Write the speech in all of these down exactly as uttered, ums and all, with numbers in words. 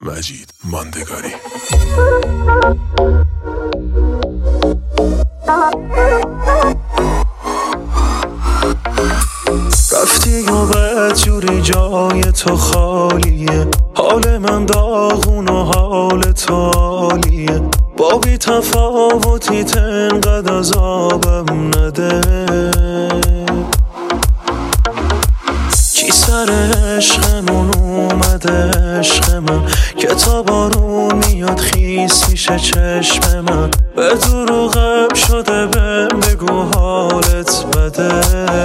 مجید ماندگاری. رفتی و بد جوری جای تو خالیه، حال من داغون و حال تو عالیه، با بی تفاوتی تنقدر عذابم نده. کی سر عشقمون اومده عشق من که تا بارون میاد خیس میشه چشم من، به دروغم شده بهم بگو حالت بده.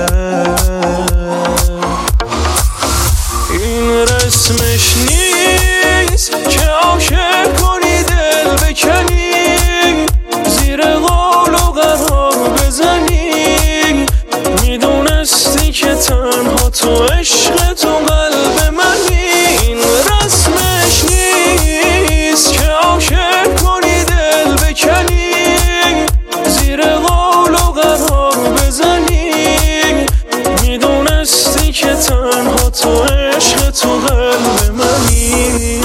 این رسمش نیست که عاشق کنی دل بکنی، زیر قول و قرار بزنی، میدونستی که تنها تو عشق تو قلب منی. این رسمش نیست که عاشق کنی دل بکنی، زیر قول و قرار بزنی، میدونستی که تنها تو عشق تو قلب منی.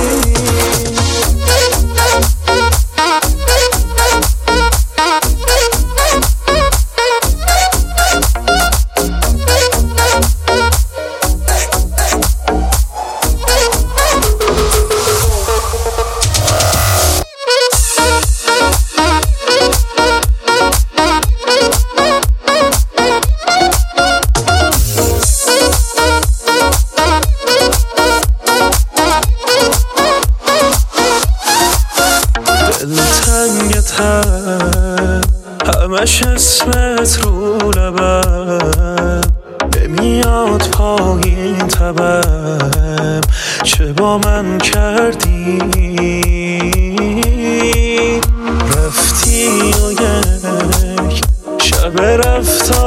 همش اسمت رو لبم نمیاد پایین تبم، چه با من کردی رفتی و یک شب رفتم